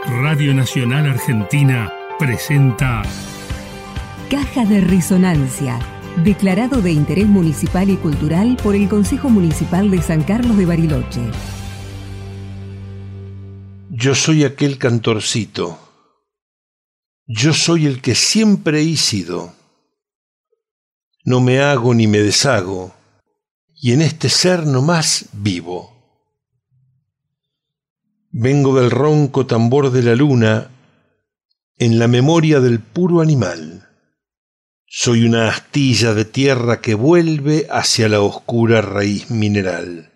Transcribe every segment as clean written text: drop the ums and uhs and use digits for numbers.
Radio Nacional Argentina presenta Caja de Resonancia, declarado de interés municipal y cultural por el Consejo Municipal de San Carlos de Bariloche. Yo soy aquel cantorcito, yo soy el que siempre he sido. No me hago ni me deshago, y en este ser nomás vivo. Vengo del ronco tambor de la luna, en la memoria del puro animal. Soy una astilla de tierra que vuelve hacia la oscura raíz mineral.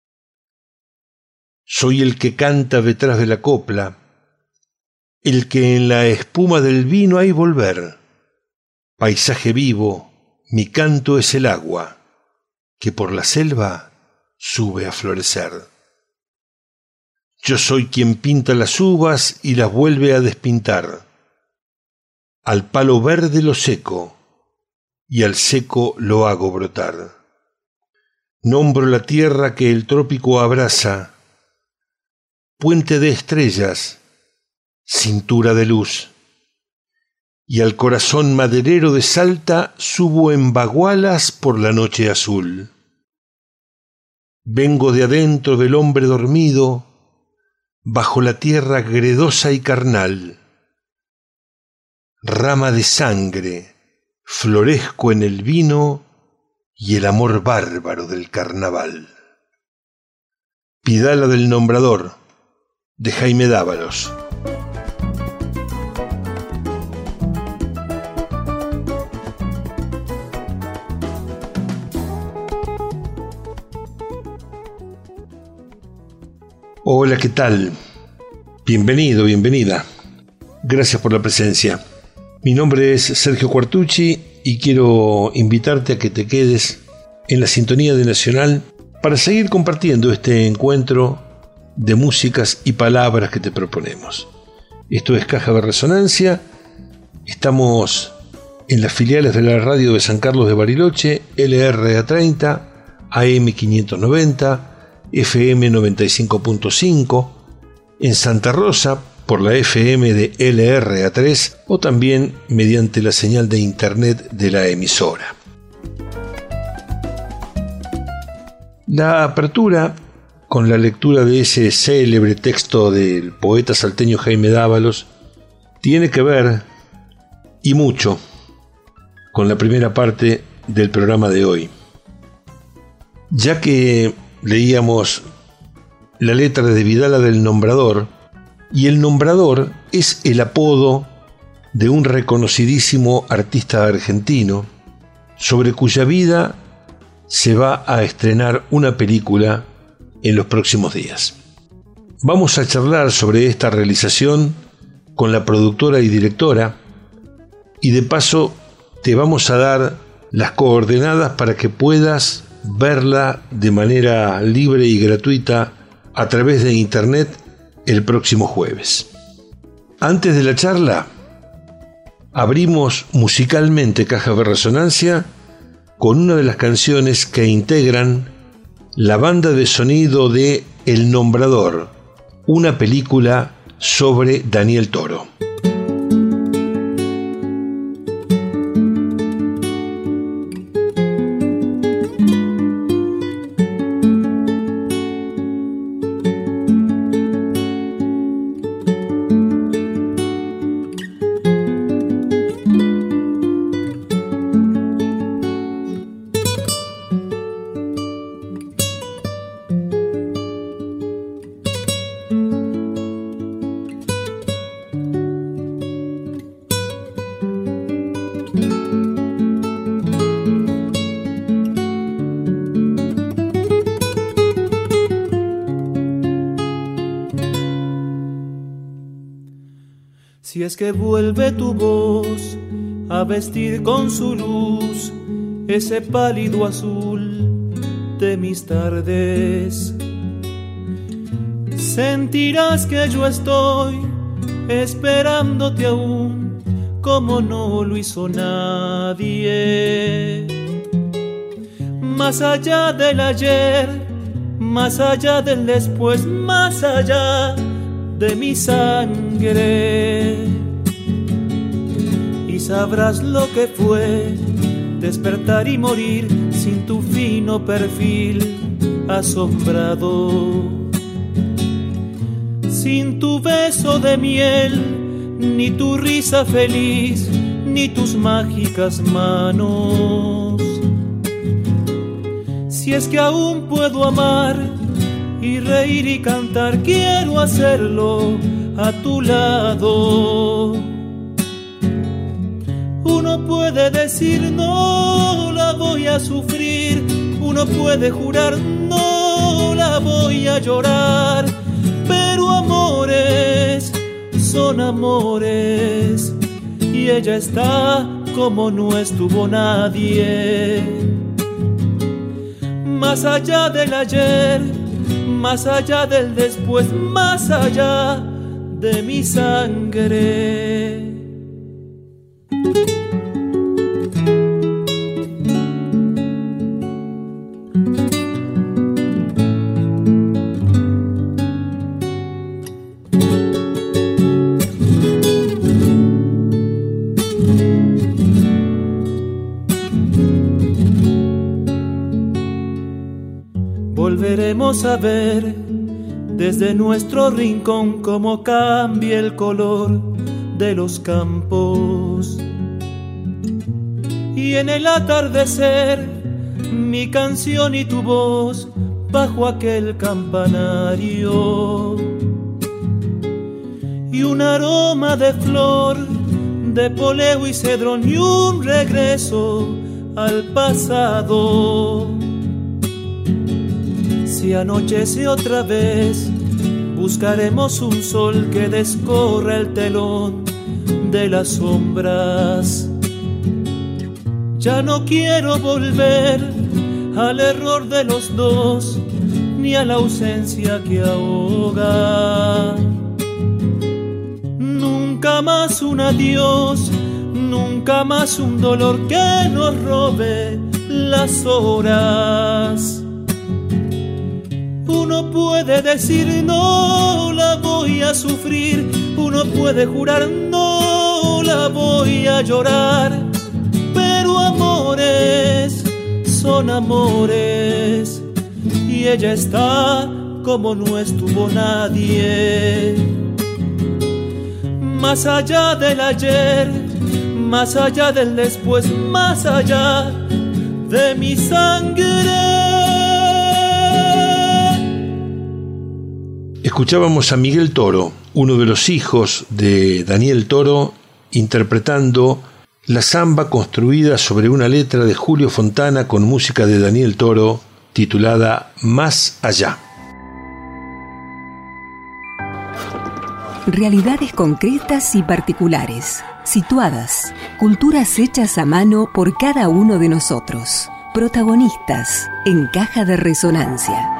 Soy el que canta detrás de la copla, el que en la espuma del vino hay volver. Paisaje vivo, mi canto es el agua, que por la selva sube a florecer. Yo soy quien pinta las uvas y las vuelve a despintar. Al palo verde lo seco, y al seco lo hago brotar. Nombro la tierra que el trópico abraza, puente de estrellas, cintura de luz. Y al corazón maderero de Salta subo en bagualas por la noche azul. Vengo de adentro del hombre dormido, bajo la tierra gredosa y carnal. Rama de sangre, florezco en el vino y el amor bárbaro del carnaval. Pidala del Nombrador, de Jaime Dávalos. Hola, ¿qué tal? Bienvenido, bienvenida. Gracias por la presencia. Mi nombre es Sergio Quartucci y quiero invitarte a que te quedes en la sintonía de Nacional para seguir compartiendo este encuentro de músicas y palabras que te proponemos. Esto es Caja de Resonancia. Estamos en las filiales de la radio de San Carlos de Bariloche, LRA30, AM590, FM 95.5, en Santa Rosa por la FM de LRA3 o también mediante la señal de internet de la emisora. La apertura con la lectura de ese célebre texto del poeta salteño Jaime Dávalos tiene que ver, y mucho, con la primera parte del programa de hoy, ya que leíamos la letra de Vidala del Nombrador, y el Nombrador es el apodo de un reconocidísimo artista argentino, sobre cuya vida se va a estrenar una película en los próximos días. Vamos a charlar sobre esta realización con la productora y directora, y de paso te vamos a dar las coordenadas para que puedas verla de manera libre y gratuita a través de internet el próximo jueves. Antes de la charla, abrimos musicalmente Caja de Resonancia con una de las canciones que integran la banda de sonido de El Nombrador, una película sobre Daniel Toro. Si es que vuelve tu voz a vestir con su luz ese pálido azul de mis tardes, sentirás que yo estoy esperándote aún como no lo hizo nadie. Más allá del ayer, más allá del después, más allá de mi sangre. Y sabrás lo que fue despertar y morir sin tu fino perfil asombrado, sin tu beso de miel, ni tu risa feliz, ni tus mágicas manos. Si es que aún puedo amar y reír y cantar, quiero hacerlo a tu lado. Uno puede decir no la voy a sufrir, uno puede jurar no la voy a llorar, pero amores son amores y ella está como no estuvo nadie. Más allá del ayer, más allá del después, más allá de mi sangre. Volveremos a ver desde nuestro rincón cómo cambia el color de los campos. Y en el atardecer, mi canción y tu voz bajo aquel campanario. Y un aroma de flor, de poleo y cedrón y un regreso al pasado. Si anochece otra vez, buscaremos un sol que descorra el telón de las sombras. Ya no quiero volver al error de los dos, ni a la ausencia que ahoga. Nunca más un adiós, nunca más un dolor que nos robe las horas. Uno puede decir no la voy a sufrir, uno puede jurar no la voy a llorar, pero amores son amores y ella está como no estuvo nadie. Más allá del ayer, más allá del después, más allá de mi sangre. Escuchábamos a Miguel Toro, uno de los hijos de Daniel Toro, interpretando la samba construida sobre una letra de Julio Fontana con música de Daniel Toro, titulada Más allá. Realidades concretas y particulares, situadas, culturas hechas a mano por cada uno de nosotros, protagonistas en Caja de Resonancia.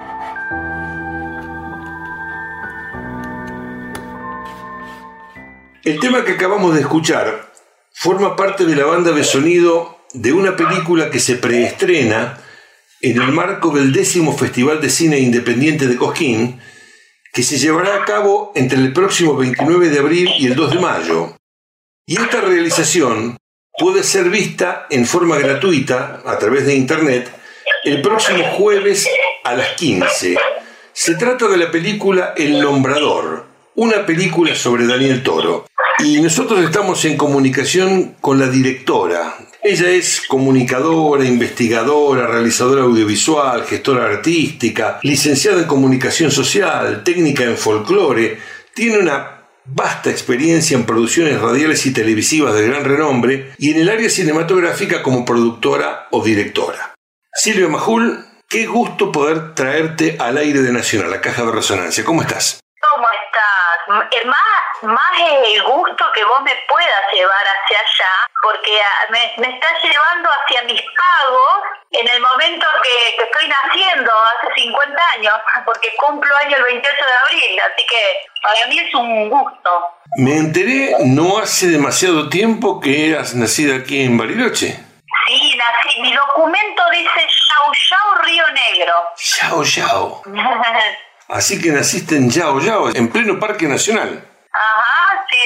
El tema que acabamos de escuchar forma parte de la banda de sonido de una película que se preestrena en el marco del 10º Festival de Cine Independiente de Cosquín, que se llevará a cabo entre el próximo 29 de abril y el 2 de mayo. Y esta realización puede ser vista en forma gratuita a través de internet el próximo jueves a las 15. Se trata de la película El Nombrador, una película sobre Daniel Toro. Y nosotros estamos en comunicación con la directora. Ella es comunicadora, investigadora, realizadora audiovisual, gestora artística, licenciada en comunicación social, técnica en folclore. Tiene una vasta experiencia en producciones radiales y televisivas de gran renombre y en el área cinematográfica como productora o directora. Silvia Majul, qué gusto poder traerte al aire de Nacional, la Caja de Resonancia. ¿Cómo estás? ¿Cómo estás? Más es el gusto que vos me puedas llevar hacia allá, porque me estás llevando hacia mis pagos en el momento que estoy naciendo, hace 50 años, porque cumplo año el 28 de abril, así que para mí es un gusto. Me enteré no hace demasiado tiempo que eras nacida aquí en Bariloche. Sí, nací. Mi documento dice Yau Yau, Río Negro. Yau Yau. Así que naciste en Yao Yao, en pleno Parque Nacional. Ajá, sí,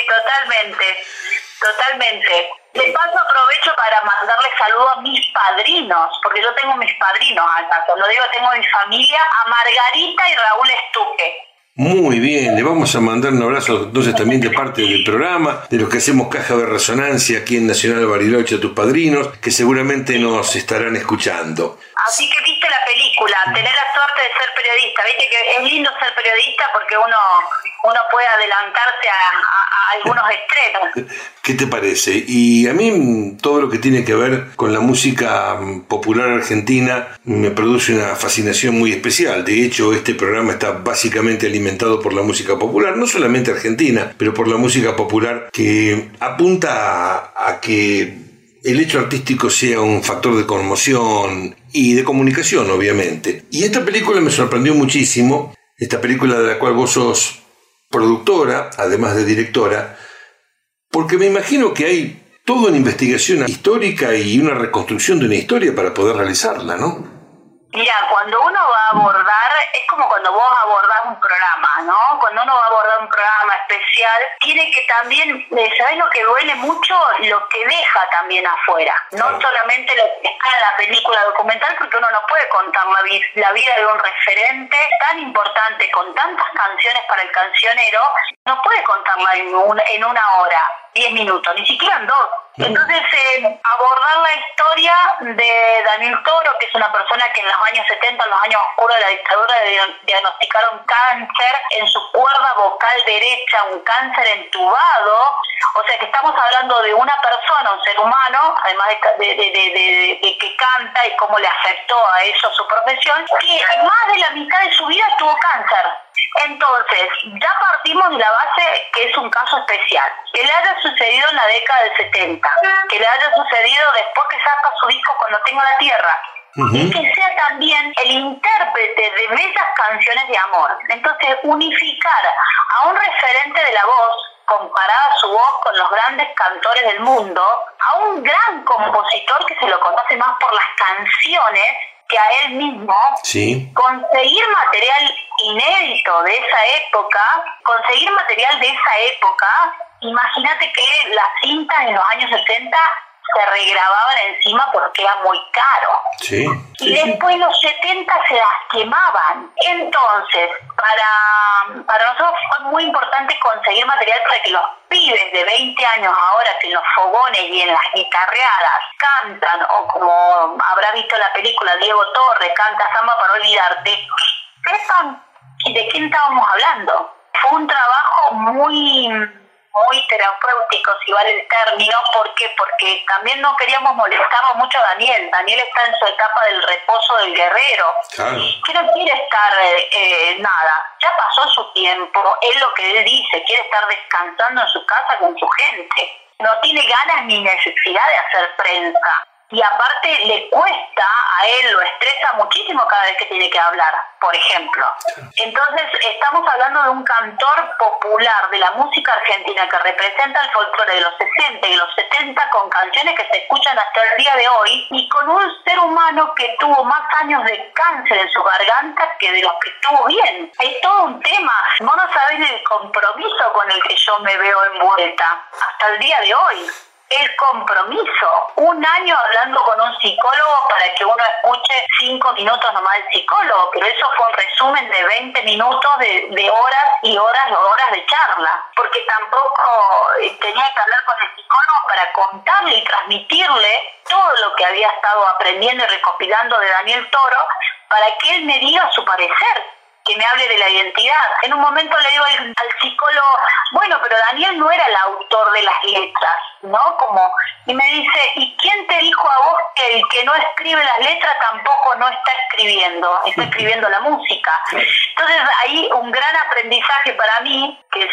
totalmente. De paso aprovecho para mandarle saludos a mis padrinos, porque yo tengo mis padrinos acá. Cuando digo tengo mi familia, a Margarita y Raúl Estuque. Muy bien, le vamos a mandar un abrazo entonces también de parte del programa, de los que hacemos Caja de Resonancia aquí en Nacional Bariloche, a tus padrinos, que seguramente nos estarán escuchando. Así que viste la película, tener la suerte de ser periodista, viste que es lindo ser periodista porque uno puede adelantarse a algunos estrenos. ¿Qué te parece? Y a mí todo lo que tiene que ver con la música popular argentina me produce una fascinación muy especial. De hecho, este programa está básicamente alimentado por la música popular, no solamente argentina, pero por la música popular que apunta a que el hecho artístico sea un factor de conmoción y de comunicación, obviamente. Y esta película me sorprendió muchísimo, esta película de la cual vos sos productora, además de directora, porque me imagino que hay toda una investigación histórica y una reconstrucción de una historia para poder realizarla, ¿no? Mira, cuando uno va a abordar, es como cuando vos abordás un programa, ¿no? Cuando uno va a abordar un programa especial, tiene que también, ¿sabés lo que duele mucho? Lo que deja también afuera. No solamente lo que está en la película documental, porque uno no puede contar la vida de un referente tan importante, con tantas canciones para el cancionero, no puede contarla en una hora, 10 minutos, ni siquiera en 2. Entonces, abordar la historia de Daniel Toro, que es una persona que en los años 70, en los años oscuros de la dictadura, diagnosticaron cáncer en su cuerda vocal derecha, un cáncer entubado. O sea que estamos hablando de una persona, un ser humano, además de que canta y cómo le afectó a eso su profesión, que más de la mitad de su vida tuvo cáncer. Entonces, ya partimos de la base que es un caso especial. Que le haya sucedido en la década del 70, que le haya sucedido después que saca su disco Cuando tengo la tierra, y que sea también el intérprete de bellas canciones de amor. Entonces, unificar a un referente de la voz, comparada su voz con los grandes cantores del mundo, a un gran compositor que se lo conoce más por las canciones que a él mismo, sí. Conseguir material inédito de esa época, imagínate que las cintas en los años 70 se regrababan encima porque era muy caro. Sí. Y después los 70 se las quemaban. Entonces, para nosotros fue muy importante conseguir material para que los pibes de 20 años ahora que en los fogones y en las guitarreadas cantan, o como habrá visto la película Diego Torre, canta Samba para olvidarte, sepan de quién estábamos hablando. Fue un trabajo muy terapéutico, si vale el término. ¿Por qué? Porque también no queríamos molestarlo mucho a Daniel. Daniel está en su etapa del reposo del guerrero. Claro. Que no quiere estar nada. Ya pasó su tiempo. Es lo que él dice. Quiere estar descansando en su casa con su gente. No tiene ganas ni necesidad de hacer prensa. Y aparte le cuesta a él, lo estresa muchísimo cada vez que tiene que hablar, por ejemplo. Entonces estamos hablando de un cantor popular de la música argentina que representa el folclore de los 60 y los 70 con canciones que se escuchan hasta el día de hoy, y con un ser humano que tuvo más años de cáncer en su garganta que de los que estuvo bien. Es todo un tema. Vos no sabés el compromiso con el que yo me veo envuelta hasta el día de hoy. El compromiso, 1 año hablando con un psicólogo para que uno escuche 5 minutos nomás del psicólogo, pero eso fue un resumen de 20 minutos de horas y horas de charla, porque tampoco tenía que hablar con el psicólogo para contarle y transmitirle todo lo que había estado aprendiendo y recopilando de Daniel Toro, para que él me diga su parecer, que me hable de la identidad. En un momento le digo al psicólogo, bueno, pero Daniel no era el autor de las letras, ¿no? Y me dice, ¿y quién te dijo a vos que el que no escribe las letras tampoco no está escribiendo la música? Entonces ahí un gran aprendizaje para mí, que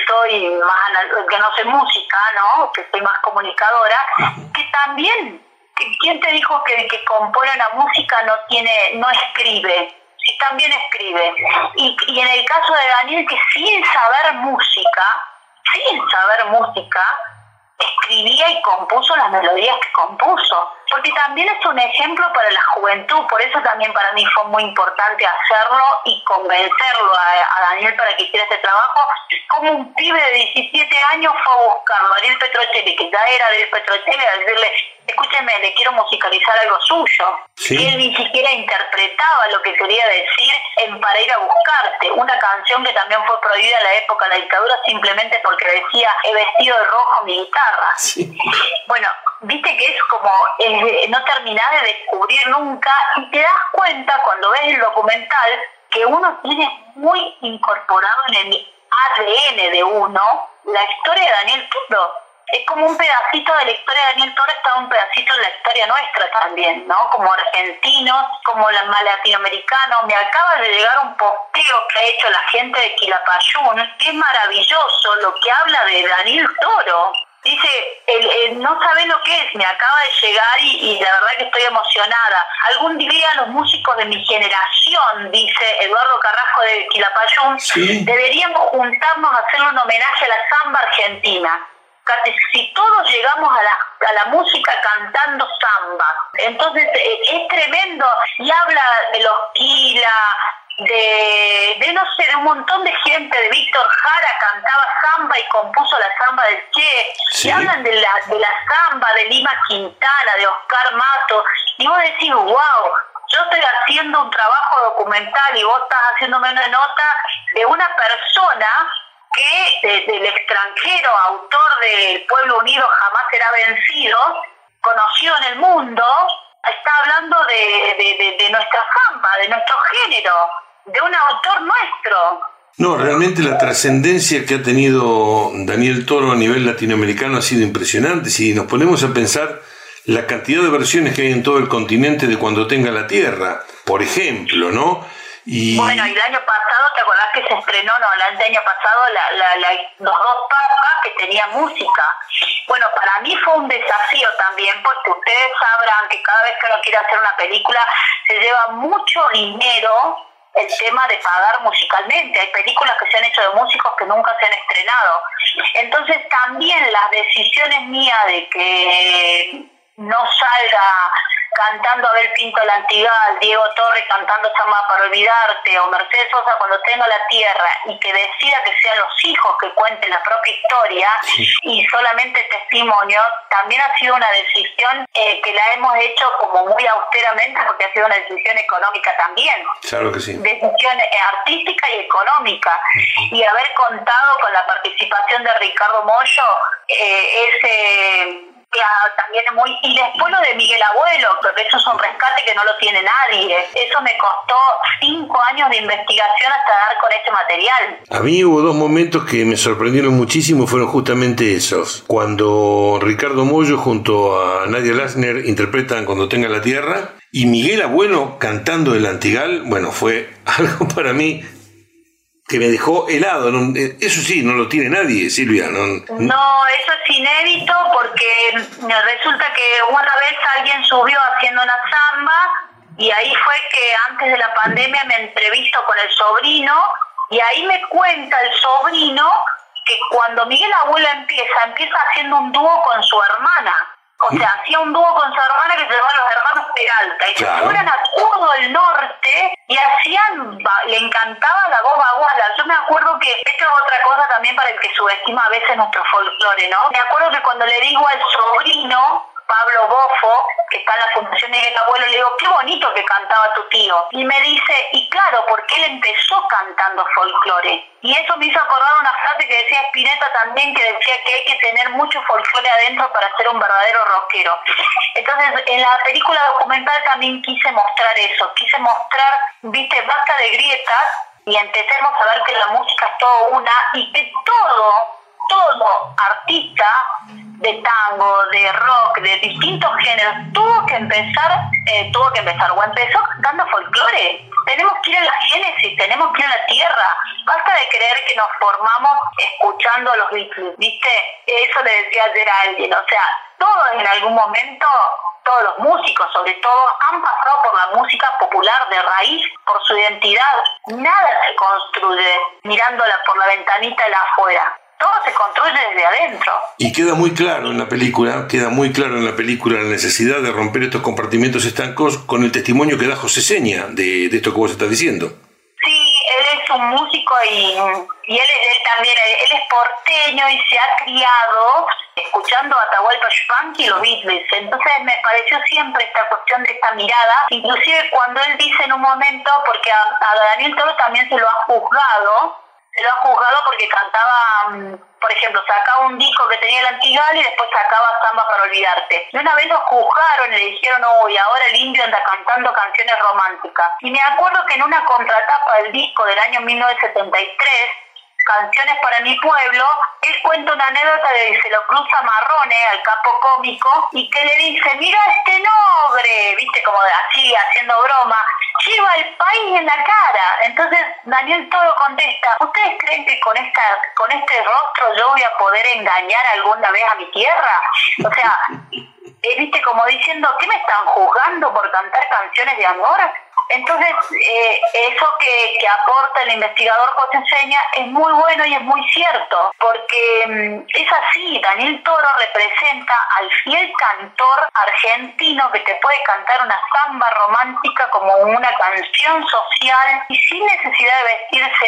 no sé música, ¿no? Que soy más comunicadora, que también, ¿quién te dijo que el que compone una música no escribe? Sí, también escribe. Y en el caso de Daniel, que sin saber música, escribía y compuso las melodías que compuso, porque también es un ejemplo para la juventud. Por eso también para mí fue muy importante hacerlo y convencerlo a Daniel para que hiciera este trabajo. Como un pibe de 17 años fue a buscarlo a Ariel Petrocelli, que ya era Ariel Petrocelli, a decirle: escúcheme, le quiero musicalizar algo suyo. Sí. Y él ni siquiera interpretaba lo que quería decir en Para ir a buscarte, una canción que también fue prohibida en la época de la dictadura simplemente porque decía: he vestido de rojo mi guitarra. Sí. Bueno, viste que es como no terminás de descubrir nunca, y te das cuenta cuando ves el documental que uno tiene muy incorporado en el ADN de uno la historia de Daniel Toro. Es como un pedacito de la historia de Daniel Toro, está un pedacito en la historia nuestra también, ¿no? Como argentinos, como latinoamericanos. Me acaba de llegar un posteo que ha hecho la gente de Quilapayún, que es maravilloso lo que habla de Daniel Toro. Dice, no sabe lo que es, me acaba de llegar y la verdad que estoy emocionada. Algún día los músicos de mi generación, dice Eduardo Carrasco de Quilapayún, sí, deberíamos juntarnos a hacerle un homenaje a la samba argentina. Si todos llegamos a la música cantando samba, entonces es tremendo. Y habla de los Quila, de no sé, de un montón de gente, de Víctor Jara, cantaba samba y compuso la samba del Che, sí. Y hablan de la samba de Lima Quintana, de Oscar Mato, y vos decís: wow, yo estoy haciendo un trabajo documental y vos estás haciéndome una nota de una persona que del extranjero, autor de Pueblo Unido Jamás Será Vencido, conocido en el mundo, está hablando de nuestra samba, de nuestro género, de un autor nuestro. No, realmente la trascendencia que ha tenido Daniel Toro a nivel latinoamericano ha sido impresionante. Si nos ponemos a pensar la cantidad de versiones que hay en todo el continente de Cuando tenga la tierra, por ejemplo, ¿no? Bueno, y el año pasado, ¿te acordás que se estrenó, el año pasado, los dos papas que tenían música? Bueno, para mí fue un desafío también, porque ustedes sabrán que cada vez que uno quiere hacer una película se lleva mucho dinero el tema de pagar musicalmente. Hay películas que se han hecho de músicos que nunca se han estrenado. Entonces también las decisiones mías de que no salga cantando Abel Pinto La Antigal, Diego Torres cantando Samba para Olvidarte, o Mercedes Sosa Cuando tenga la tierra, y que decida que sean los hijos que cuenten la propia historia, sí, y solamente testimonio, también ha sido una decisión que la hemos hecho como muy austeramente, porque ha sido una decisión económica también. Claro que sí. Decisión artística y económica. Y haber contado con la participación de Ricardo Mollo, también es muy... Y después lo de Miguel Abuelo, porque eso es un rescate que no lo tiene nadie. Eso me costó 5 años de investigación hasta dar con ese material. A mí hubo 2 momentos que me sorprendieron muchísimo, fueron justamente esos. Cuando Ricardo Mollo junto a Nadia Lassner interpretan Cuando tenga la tierra, y Miguel Abuelo cantando El Antigal, bueno, fue algo para mí que me dejó helado. Eso sí, no lo tiene nadie, Silvia. No, eso es inédito, porque resulta que una vez alguien subió haciendo una samba, y ahí fue que antes de la pandemia me entrevisto con el sobrino, y ahí me cuenta el sobrino que cuando Miguel Abuelo empieza haciendo un dúo con su hermana. O sea, hacía un dúo con su hermana que se llamaba Los Hermanos Peralta, y claro, se fueron a todo el norte y le encantaba la voz baguala. Yo me acuerdo que, esto es otra cosa también para el que subestima a veces nuestro folclore, ¿no? Me acuerdo que cuando le digo al sobrino, Pablo Bofo, que está en la Fundación Miguel Abuelo, le digo: qué bonito que cantaba tu tío. Y me dice: y claro, porque él empezó cantando folclore. Y eso me hizo acordar una frase que decía Spinetta también, que decía que hay que tener mucho folclore adentro para ser un verdadero rockero. Entonces, en la película documental también quise mostrar eso. Quise mostrar, basta de grietas, y empecemos a ver que la música es todo una, y que todo artista de tango, de rock, de distintos géneros, tuvo que empezar o empezó cantando folclore. Tenemos que ir a la génesis, tenemos que ir a la tierra. Basta de creer que nos formamos escuchando a los Beatles, ¿viste? Eso le decía ayer a alguien. O sea, todos en algún momento, todos los músicos sobre todo, han pasado por la música popular de raíz, por su identidad. Nada se construye mirándola por la ventanita de la afuera. todo se construye desde adentro. Y queda muy claro en la película la necesidad de romper estos compartimentos estancos con el testimonio que da José Seña de esto que vos estás diciendo. Sí, él es un músico y él también, él es porteño y se ha criado escuchando a Atahualpa Yupanqui y los Beatles. Entonces me pareció siempre esta cuestión de esta mirada, inclusive cuando él dice en un momento, porque a Daniel Toro también se lo ha juzgado porque cantaba, por ejemplo, sacaba un disco que tenía el Antigal y después sacaba Samba para olvidarte. Y una vez lo juzgaron y le dijeron, uy, ahora el indio anda cantando canciones románticas. Y me acuerdo que en una contratapa del disco del año 1973, Canciones para mi pueblo, él cuenta una anécdota de que se lo cruza Marrone, al capo cómico, y que le dice, mira este nogre, viste, como así, haciendo broma, lleva el país en la cara. Entonces Daniel Toro contesta, ¿ustedes creen que con este rostro yo voy a poder engañar alguna vez a mi tierra? O sea, viste, como diciendo, ¿qué me están juzgando por cantar canciones de amor? Entonces, eso que aporta el investigador José Seña es muy bueno y es muy cierto, porque es así, Daniel Toro representa al fiel cantor argentino que te puede cantar una samba romántica como una canción social y sin necesidad de vestirse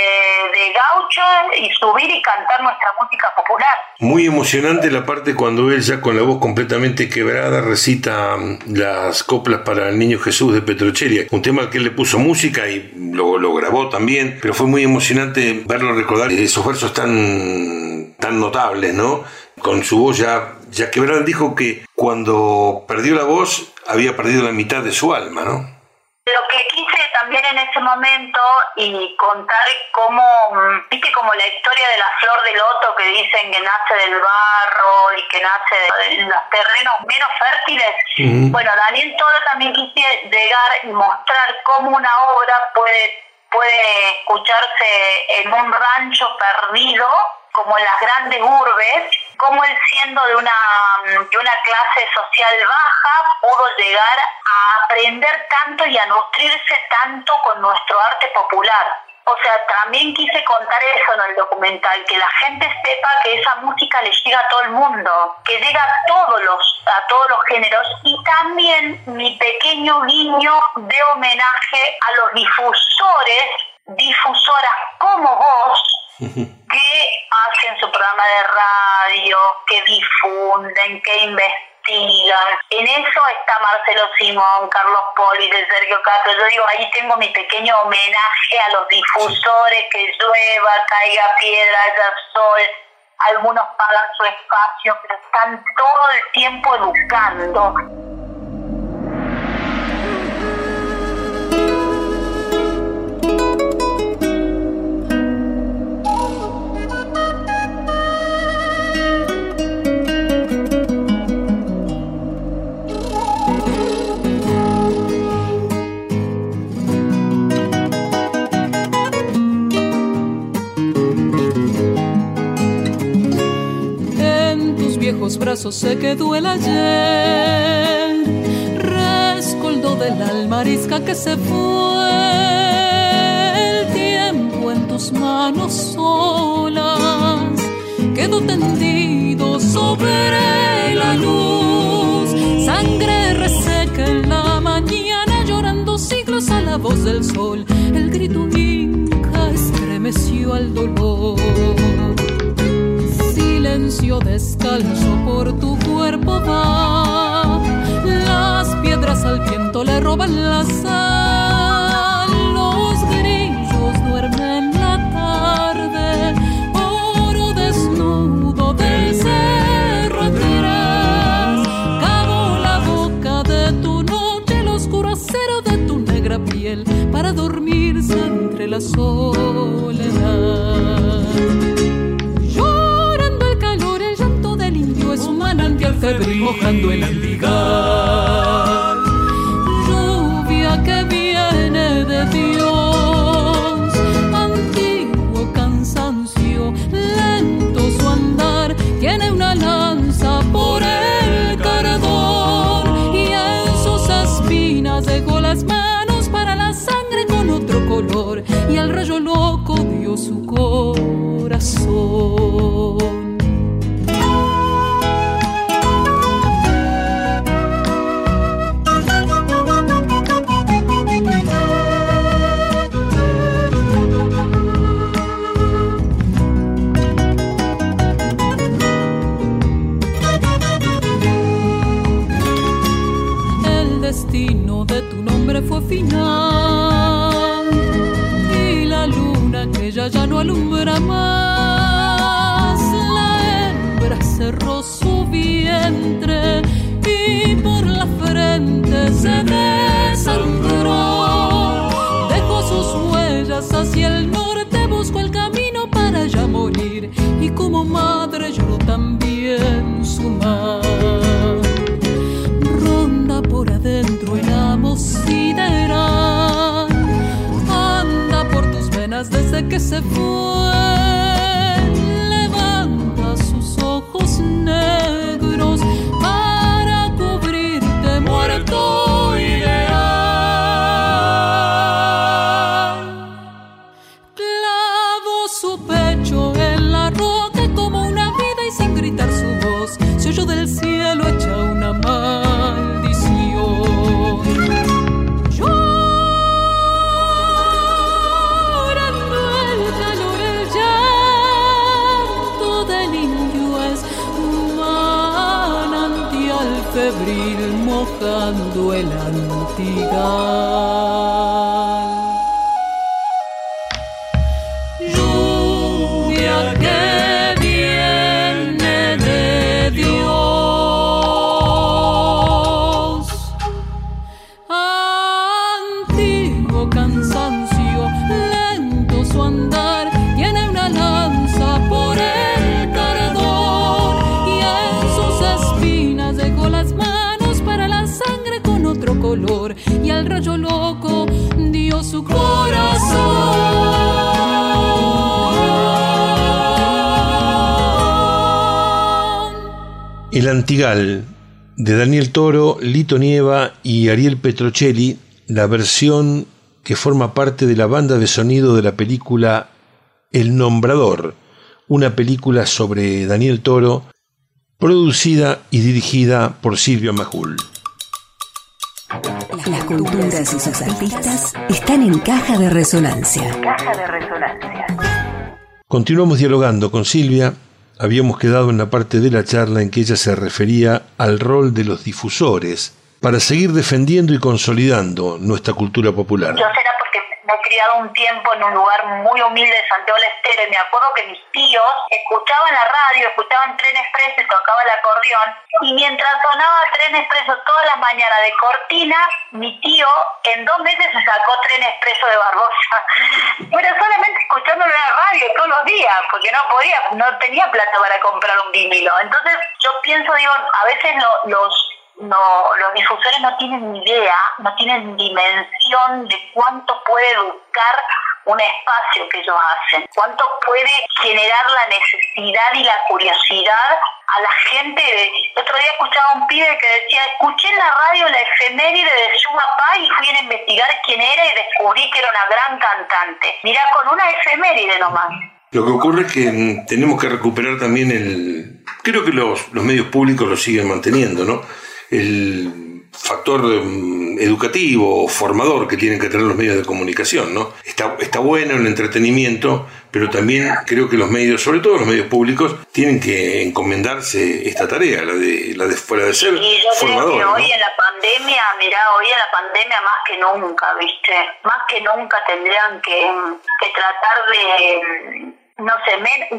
de gaucho y subir y cantar nuestra música popular. Muy emocionante la parte cuando él ya con la voz completamente quebrada recita las coplas para el Niño Jesús de Petrochelia, un tema al que él le puso música y lo grabó también, pero fue muy emocionante verlo recordar esos versos tan notables, ¿no? Con su voz ya quebrada. Él dijo que cuando perdió la voz había perdido la mitad de su alma, ¿no? Lo que quise también en ese momento y contar cómo, viste, como la historia de la flor de loto que dicen que nace del barro y que nace de los terrenos menos fértiles. Uh-huh. Bueno, Daniel Toro también quise llegar y mostrar cómo una obra puede escucharse en un rancho perdido, como en las grandes urbes, como él siendo de una clase social baja pudo llegar a aprender tanto y a nutrirse tanto con nuestro arte popular. O sea, también quise contar eso en el documental, que la gente sepa que esa música le llega a todo el mundo, que llega a todos los géneros, y también mi pequeño guiño de homenaje a los difusoras como vos, que hacen su programa de radio, que difunden, que investigan. En eso está Marcelo Simón, Carlos Poli, Sergio Castro. Yo digo, ahí tengo mi pequeño homenaje a los difusores, que llueva, caiga piedra, haya sol. Algunos pagan su espacio, pero están todo el tiempo educando. Brazos se quedó el ayer, rescoldo del alma arisca que se fue, el tiempo en tus manos solas quedó tendido sobre la luz, sangre reseca en la mañana llorando siglos a la voz del sol, el grito inca estremeció al dolor. Silencio descalzo por tu cuerpo va, las piedras al viento le roban la sal, los grillos duermen la tarde, oro desnudo del cerro atrás, cavo la boca de tu noche, el oscuro acero de tu negra piel, para dormirse entre la soledad. Es un manantial febril mojando el Andigal, lluvia que viene de Dios, antiguo cansancio, lento su andar, tiene una lanza por el cardón y en sus espinas dejó las manos para la sangre con otro color y al rayo loco dio su corazón. ya no alumbra más. La hembra cerró su vientre y por la frente se desangró. Dejó sus huellas hacia el norte, buscó el camino para ya morir, y como madre lloró también su mar. Ronda por adentro el amo sideral, anda por tus venas desde que se fue. Levanta sus ojos negros para cubrirte, muerto ideal. Clavó su pecho en la roca como una vida y sin gritar su voz se oyó del cielo hecha una maldición. Llorando el calor, el llanto del indio es manantial febril mojando el antigal. Lluvia que viene de Dios, antiguo cansancio, lento su andar, tiene una lanza por el cardón y en sus espinas dejó las manos para la sangre con otro color, y al rayo loco dio su corazón. El Antigal, de Daniel Toro, Lito Nieva y Ariel Petrocelli, la versión que forma parte de la banda de sonido de la película El Nombrador, una película sobre Daniel Toro, producida y dirigida por Silvia Majul. Las culturas y sus artistas están en Caja de Resonancia. Continuamos dialogando con Silvia. Habíamos quedado en la parte de la charla en que ella se refería al rol de los difusores para seguir defendiendo y consolidando nuestra cultura popular. Yo será porque me he criado un tiempo en un lugar muy humilde de Santiago del Estero y me acuerdo que mis tíos escuchaban la radio, escuchaban Tren Expreso y tocaba el acordeón, y mientras sonaba Tren Expreso todas las mañanas de cortina, mi tío en 2 meses se sacó Tren Expreso de Barbosa, pero solamente escuchándolo en la radio todos los días, porque no tenía plata para comprar un vinilo. Entonces yo pienso, a veces los difusores no tienen ni idea, no tienen dimensión de cuánto puede educar un espacio que ellos hacen, cuánto puede generar la necesidad y la curiosidad a la gente. El otro día escuchaba a un pibe que decía, escuché en la radio la efeméride de su papá y fui a investigar quién era y descubrí que era una gran cantante. Mirá, con una efeméride nomás. Lo que ocurre es que tenemos que recuperar también creo que los medios públicos lo siguen manteniendo, ¿no? El factor educativo o formador que tienen que tener los medios de comunicación, ¿no? Está bueno el entretenimiento, pero también creo que los medios, sobre todo los medios públicos, tienen que encomendarse esta tarea, la de fuera de ser formador. Creo que hoy en la pandemia, más que nunca, ¿viste? Más que nunca tendrían que tratar de... no sé,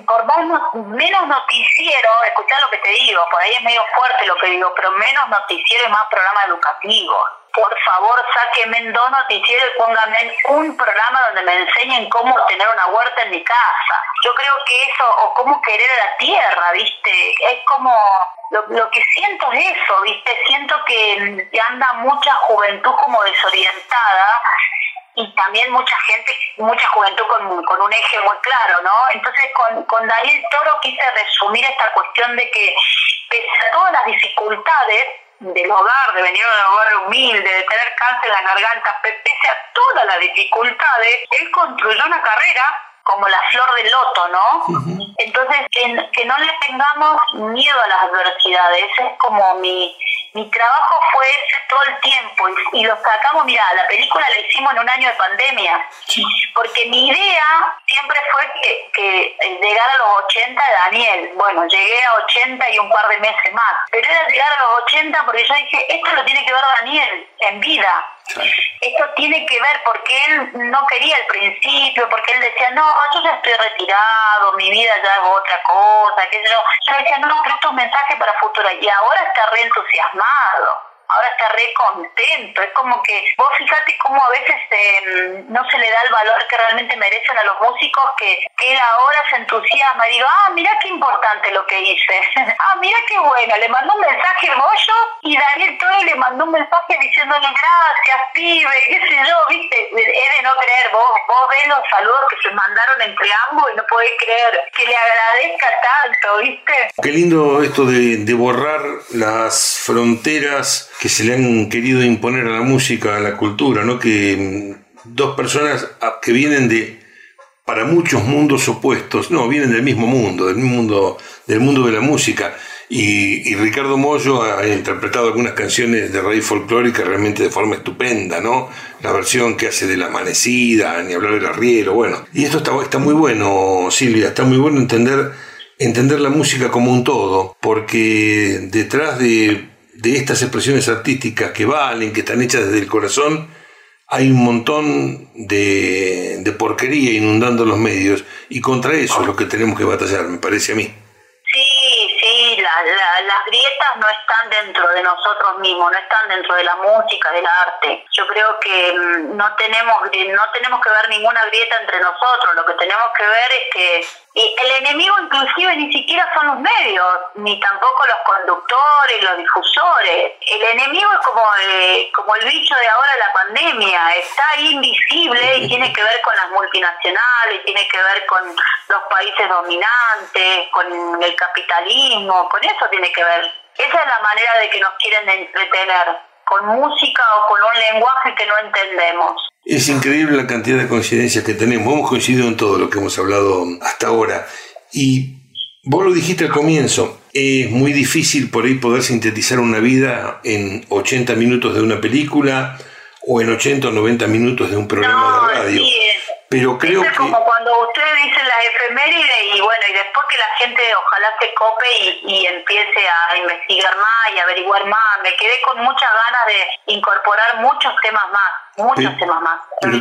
menos noticiero, escuchá lo que te digo, por ahí es medio fuerte lo que digo, pero menos noticiero y más programa educativo. Por favor, sáquenme 2 noticieros y pónganme un programa donde me enseñen cómo tener una huerta en mi casa. Yo creo que eso, o cómo querer a la tierra, ¿viste? Es como, lo que siento es eso, ¿viste? Siento que anda mucha juventud como desorientada, y también mucha juventud con un eje muy claro, ¿no? Entonces con Daniel Toro quise resumir esta cuestión de que pese a todas las dificultades del hogar, de venir de un hogar humilde, de tener cáncer en la garganta, pese a todas las dificultades, él construyó una carrera como la flor del loto, ¿no? Uh-huh. Entonces, que no le tengamos miedo a las adversidades, ese es como mi trabajo fue ese todo el tiempo, y lo sacamos, mirá, la película la hicimos en un año de pandemia, porque mi idea siempre fue que llegar a los 80 de Daniel. Bueno, llegué a 80 y un par de meses más, pero era llegar a los 80 porque yo dije, esto lo tiene que ver Daniel en vida. Esto tiene que ver porque él no quería al principio, porque él decía, no, yo ya estoy retirado, mi vida ya hago otra cosa, qué sé yo. Yo decía, no, pero esto es un mensaje para futuro. Y ahora está re entusiasmado. Ahora está re contento. Es como que vos fíjate cómo a veces no se le da el valor que realmente merecen a los músicos, que él ahora se entusiasma y digo, mira qué importante lo que hice. Mira qué bueno. Le mandó un mensaje Moyo y Daniel Toro le mandó un mensaje diciéndole gracias, pibe, qué sé yo, viste. Es de no creer. Vos ves los saludos que se mandaron entre ambos y no podés creer que le agradezca tanto, viste. Qué lindo esto de borrar las fronteras que se le han querido imponer a la música, a la cultura, ¿no? Que dos personas que vienen para muchos mundos opuestos, no, vienen del mismo mundo, del mundo de la música. Y Ricardo Mollo ha interpretado algunas canciones de raíz folclórica realmente de forma estupenda, ¿no? La versión que hace de La Amanecida, ni hablar del arriero, bueno. Y esto está muy bueno, Silvia, está muy bueno entender la música como un todo, porque detrás de estas expresiones artísticas que valen, que están hechas desde el corazón, hay un montón de porquería inundando los medios, y contra eso es lo que tenemos que batallar, me parece a mí. Sí, las grietas no están dentro de nosotros mismos, no están dentro de la música, del arte. Yo creo que no tenemos que ver ninguna grieta entre nosotros. Lo que tenemos que ver es que el enemigo inclusive ni siquiera son los medios, ni tampoco los conductores, los difusores. El enemigo es como el bicho de ahora, la pandemia, está ahí invisible y tiene que ver con las multinacionales, tiene que ver con los países dominantes, con el capitalismo, con eso tiene que ver. Esa es la manera de que nos quieren entretener, con música o con un lenguaje que no entendemos. Es increíble la cantidad de coincidencias que tenemos. Hemos coincidido en todo lo que hemos hablado hasta ahora. Y vos lo dijiste al comienzo, es muy difícil por ahí poder sintetizar una vida en 80 minutos de una película o en 80 o 90 minutos de un programa de radio. Sí, pero creo que... Es como cuando ustedes dicen las efemérides y bueno, y después que la gente ojalá se cope y empiece a investigar más y averiguar más. Me quedé con muchas ganas de incorporar muchos temas más, temas más.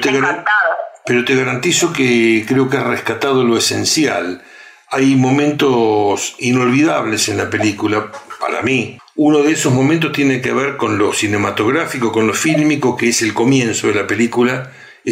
Pero te garantizo que creo que has rescatado lo esencial. Hay momentos inolvidables en la película, para mí. Uno de esos momentos tiene que ver con lo cinematográfico, con lo fílmico, que es el comienzo de la película,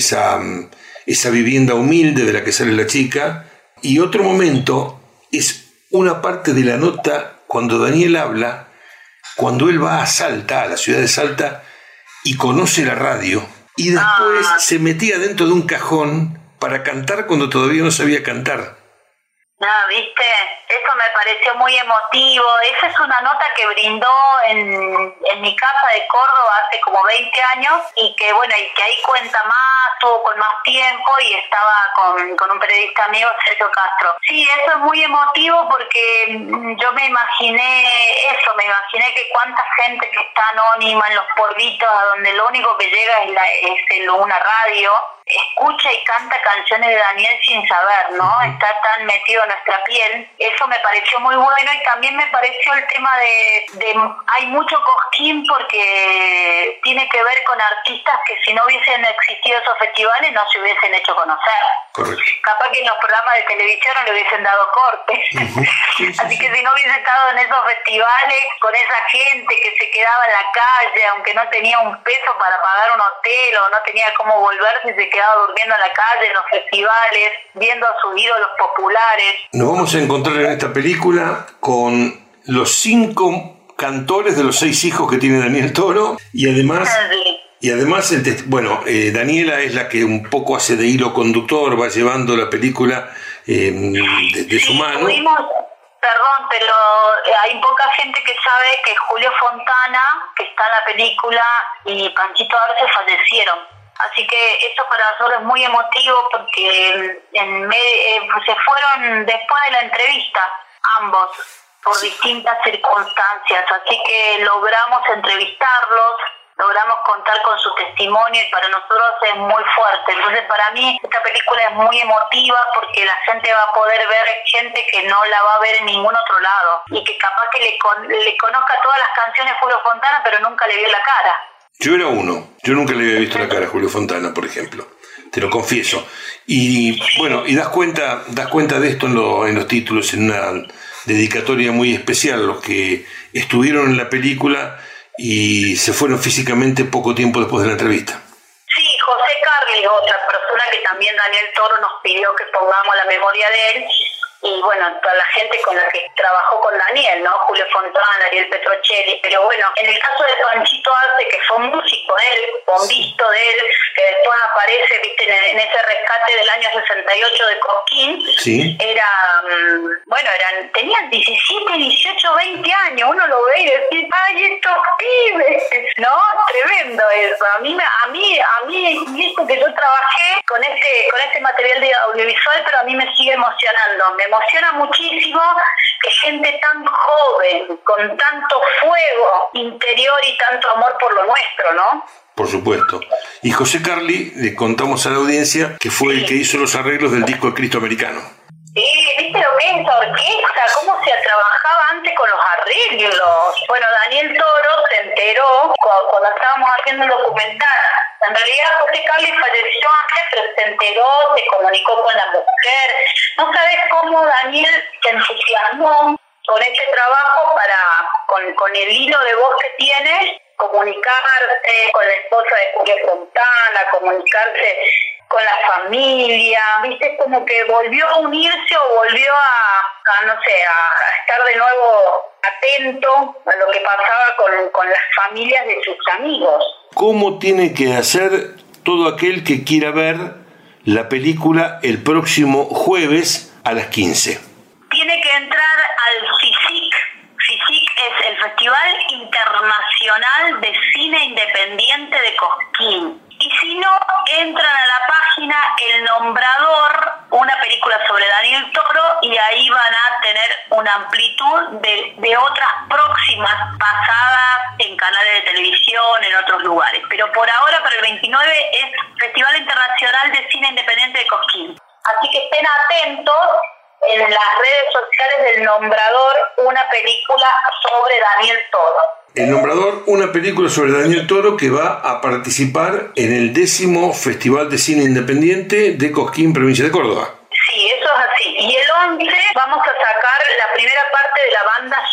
esa vivienda humilde de la que sale la chica. Y otro momento es una parte de la nota cuando Daniel habla, cuando él va a Salta, a la ciudad de Salta, y conoce la radio, y después se metía dentro de un cajón para cantar cuando todavía no sabía cantar. ¿Viste? Eso me pareció muy emotivo. Esa es una nota que brindó en mi casa de Córdoba hace como 20 años y que ahí cuenta más, estuvo con más tiempo y estaba con un periodista amigo, Sergio Castro. Sí, eso es muy emotivo porque yo me imaginé que cuánta gente que está anónima en los pueblitos a donde lo único que llega es una radio, escucha y canta canciones de Daniel sin saber, ¿no? Está tan metido en nuestra piel. Eso me pareció muy bueno y también me pareció el tema de hay mucho cosquín porque tiene que ver con artistas que si no hubiesen existido esos festivales no se hubiesen hecho conocer. Correcto. Capaz que en los programas de televisión no le hubiesen dado corte. Así que si no hubiese estado en esos festivales con esa gente que se quedaba en la calle, aunque no tenía un peso para pagar un hotel o no tenía cómo volverse, se quedaba durmiendo en la calle, en los festivales, viendo a sus ídolos populares. Nos vamos a encontrar en esta película con los 5 cantores de los 6 hijos que tiene Daniel Toro y además... Daniela es la que un poco hace de hilo conductor, va llevando la película de su mano. Perdón, pero hay poca gente que sabe que Julio Fontana, que está en la película, y Panchito Arce fallecieron. Así que eso para nosotros es muy emotivo porque se fueron después de la entrevista, ambos, por distintas circunstancias. Así que logramos entrevistarlos, logramos contar con su testimonio y para nosotros es muy fuerte. Entonces para mí esta película es muy emotiva porque la gente va a poder ver gente que no la va a ver en ningún otro lado y que capaz que le conozca todas las canciones Julio Fontana pero nunca le vio la cara. Yo era uno. Yo nunca le había visto la cara a Julio Fontana, por ejemplo. Te lo confieso. Y bueno, y das cuenta de esto en los títulos, en una dedicatoria muy especial, los que estuvieron en la película y se fueron físicamente poco tiempo después de la entrevista. Sí, José Carli, otra persona que también Daniel Toro nos pidió que pongamos la memoria de él, y bueno, toda la gente con la que trabajó con Daniel, ¿no? Julio Fontana, Ariel Petrocelli, pero bueno, en el caso de Panchito Arce, que fue músico de él, bombisto de él, que después aparece, viste, en ese rescate del año 68 de Cosquín, sí. Tenían 17, 18, 20 años, uno lo ve y decís, ¡ay, estos pibes! ¿No? Tremendo eso. A mí, y esto que yo trabajé con este material de audiovisual, pero a mí me sigue emocionando. Me emociona muchísimo que gente tan joven, con tanto fuego interior y tanto amor por lo nuestro, ¿no? Por supuesto. Y José Carli, le contamos a la audiencia que fue el que hizo los arreglos del disco El Cristo Americano. Sí, ¿viste lo que es esa orquesta? ¿Cómo se trabajaba antes con los arreglos? Bueno, Daniel Toro se enteró cuando estábamos haciendo el documental. En realidad José Carli falleció antes, pero se enteró, se comunicó con la mujer. No sabes cómo Daniel se entusiasmó con este trabajo con el hilo de voz que tiene, comunicarse con la esposa de Julio Fontana, comunicarse con la familia, viste, como que volvió a unirse o volvió a estar de nuevo atento a lo que pasaba con las familias de sus amigos. ¿Cómo tiene que hacer todo aquel que quiera ver la película el próximo jueves a las 15? Tiene que entrar al FICIC. FICIC es el Festival Internacional de Cine Independiente de Cosquín. Y si no, entran a la página El Nombrador, una película sobre Daniel Toro, y ahí van a tener una amplitud de otras próximas pasadas en canales de televisión, en otros lugares. Pero por ahora, para el 29, es Festival Internacional de Cine Independiente de Cosquín. Así que estén atentos en las redes sociales del Nombrador, una película sobre Daniel Toro. El Nombrador, una película sobre Daniel Toro que va a participar en el 10º Festival de Cine Independiente de Cosquín, provincia de Córdoba. Sí, eso es así. Y el 11 vamos a sacar la primera parte de la banda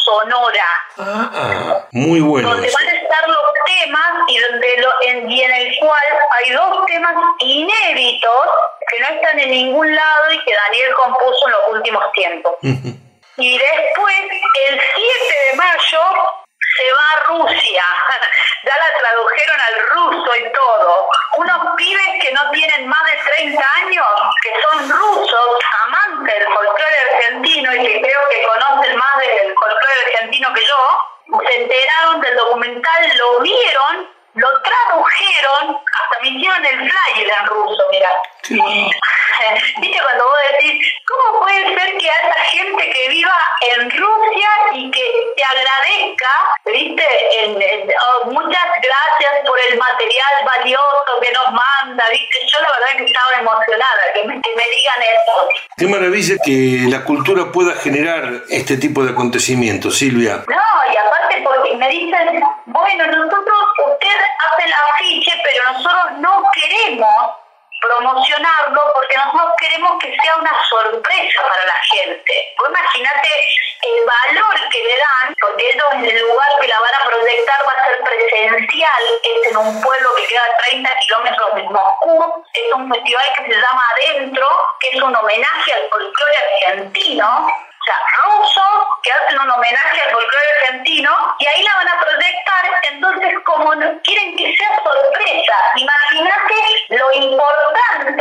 sonora. Muy bueno. Donde van a estar los temas y en el cual hay 2 temas inéditos que no están en ningún lado y que Daniel compuso en los últimos tiempos. Y después, el 7 de mayo, se va a Rusia. Ya la tradujeron al ruso y todo. Unos pibes que no tienen más de 30 años, que son rusos, amantes del folclore argentino y que creo que conocen más del folclore argentino que yo, se enteraron del documental, lo vieron, lo tradujeron, hasta me hicieron el flyer en ruso, mirá. Sí. Viste cuando vos decís, ¿cómo puede ser que haya gente que viva en Rusia y que te agradezca, viste, muchas gracias por el material valioso que nos manda, viste? Yo la verdad que estaba emocionada, que me digan eso. Qué maravilla que la cultura pueda generar este tipo de acontecimientos, Silvia. No, y aparte porque me dicen, bueno, usted hace el afiche, pero nosotros no queremos promocionarlo porque nosotros queremos que sea una sorpresa para la gente. Vos imaginate el valor que le dan, porque ellos en el lugar que la van a proyectar va a ser presencial, es en un pueblo que queda a 30 kilómetros de Moscú, es un festival que se llama Adentro, que es un homenaje al folclore argentino. O sea, rusos que hacen un homenaje al folclore argentino y ahí la van a proyectar, entonces como quieren que sea sorpresa, imagínate lo importante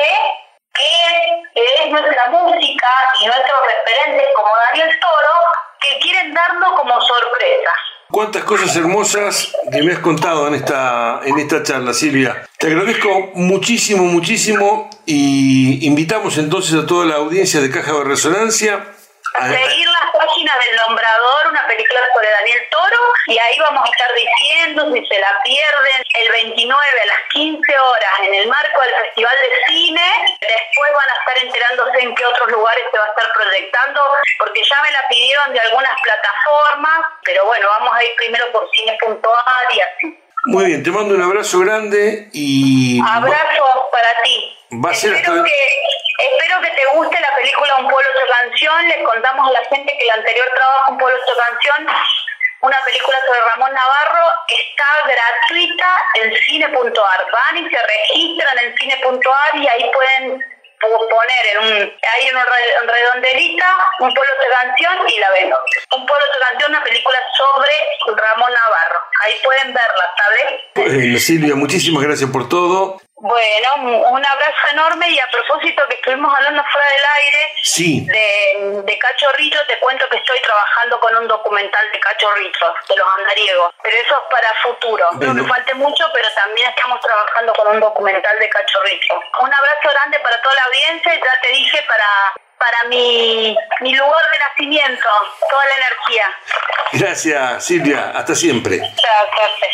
que es nuestra música y nuestros referentes como Daniel Toro, que quieren darlo como sorpresa. Cuántas cosas hermosas que me has contado en esta charla, Silvia. Te agradezco muchísimo y invitamos entonces a toda la audiencia de Caja de Resonancia a seguir las páginas del Nombrador, una película sobre Daniel Toro, y ahí vamos a estar diciendo si se la pierden el 29 a las 15 horas en el marco del Festival de Cine. Después van a estar enterándose en qué otros lugares se va a estar proyectando, porque ya me la pidieron de algunas plataformas, pero bueno, vamos a ir primero por cine.ar y así. Muy bien, te mando un abrazo grande y... Abrazo para ti. Va a ser Espero que te guste la película Un pueblo, otra canción. Les contamos a la gente que el anterior trabajo, Un pueblo, otra canción, una película sobre Ramón Navarro, está gratuita en cine.ar. Van y se registran en cine.ar y ahí pueden poner hay un redondelita, Un pueblo, otra canción, y la ven. Un pueblo, otra canción, una película sobre Ramón Navarro. Ahí pueden verla, ¿sabes? Silvia, muchísimas gracias por todo. Bueno, un abrazo enorme, y a propósito que estuvimos hablando fuera del aire, sí, de Cachorrito, te cuento que estoy trabajando con un documental de Cachorritos, de los andariegos, pero eso es para futuro. No me falte mucho, pero también estamos trabajando con un documental de Cachorritos. Un abrazo grande para toda la audiencia, y ya te dije, para mi lugar de nacimiento, toda la energía. Gracias, Silvia, hasta siempre. Chao, suerte.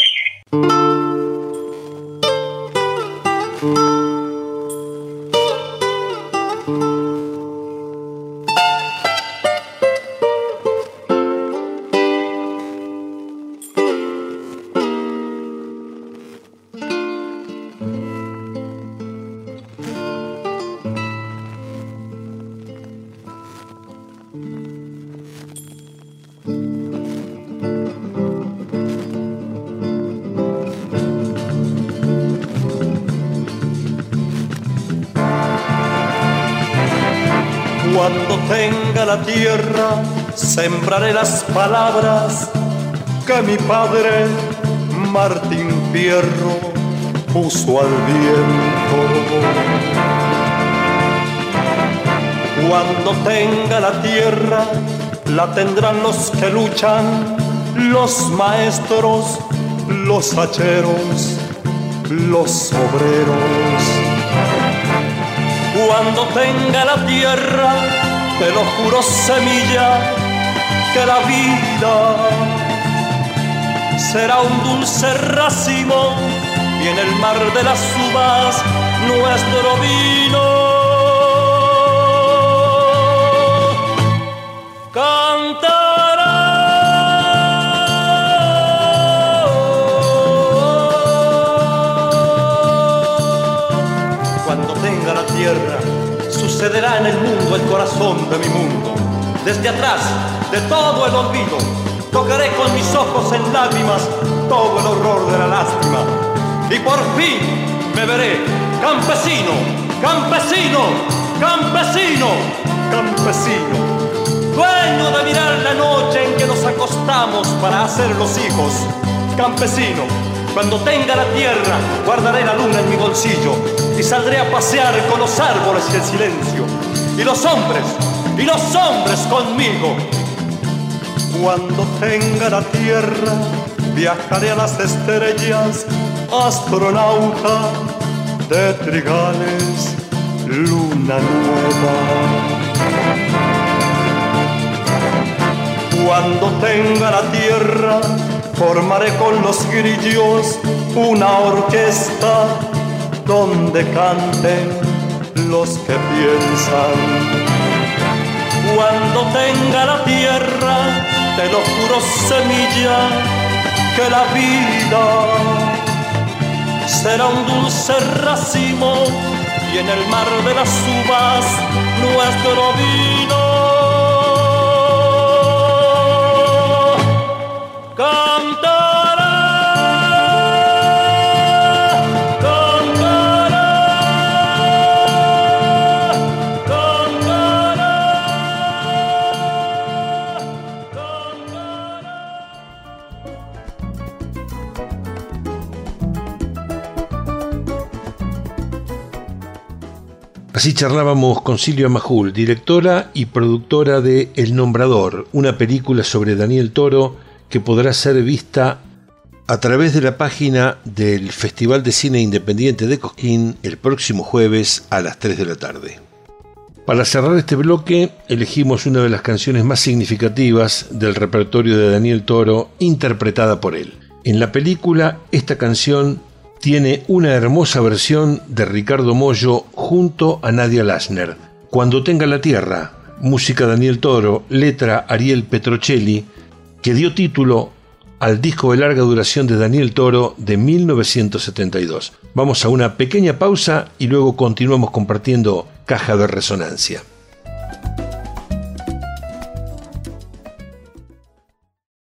Cuando tenga la tierra, sembraré las palabras que mi padre Martín Fierro puso al viento. Cuando tenga la tierra, la tendrán los que luchan, los maestros, los hacheros, los obreros. Cuando tenga la tierra, te lo juro, semilla, que la vida será un dulce racimo, y en el mar de las uvas nuestro vino cantará. Cuando tenga la tierra, sucederá en el mundo, el corazón de mi mundo. Desde atrás de todo el olvido, tocaré con mis ojos en lágrimas todo el horror de la lástima. Y por fin me veré campesino, campesino, campesino, campesino. Dueño de mirar la noche en que nos acostamos para hacer los hijos. Campesino, cuando tenga la tierra, guardaré la luna en mi bolsillo y saldré a pasear con los árboles y el silencio. Y los hombres conmigo. Cuando tenga la tierra, viajaré a las estrellas, astronauta de trigales, luna nueva. Cuando tenga la tierra, formaré con los grillos una orquesta donde canten los que piensan. Cuando tenga la tierra, te lo juro, semilla, que la vida será un dulce racimo, y en el mar de las uvas nuestro vino cantará, cantará, cantará, cantará. Así charlábamos con Silvia Majul, directora y productora de El Nombrador, una película sobre Daniel Toro que podrá ser vista a través de la página del Festival de Cine Independiente de Cosquín el próximo jueves a las 3 de la tarde. Para cerrar este bloque, elegimos una de las canciones más significativas del repertorio de Daniel Toro, interpretada por él. En la película, esta canción tiene una hermosa versión de Ricardo Mollo junto a Nadia Lashner. Cuando tenga la tierra, música Daniel Toro, letra Ariel Petrocelli, que dio título al disco de larga duración de Daniel Toro de 1972. Vamos a una pequeña pausa y luego continuamos compartiendo Caja de Resonancia.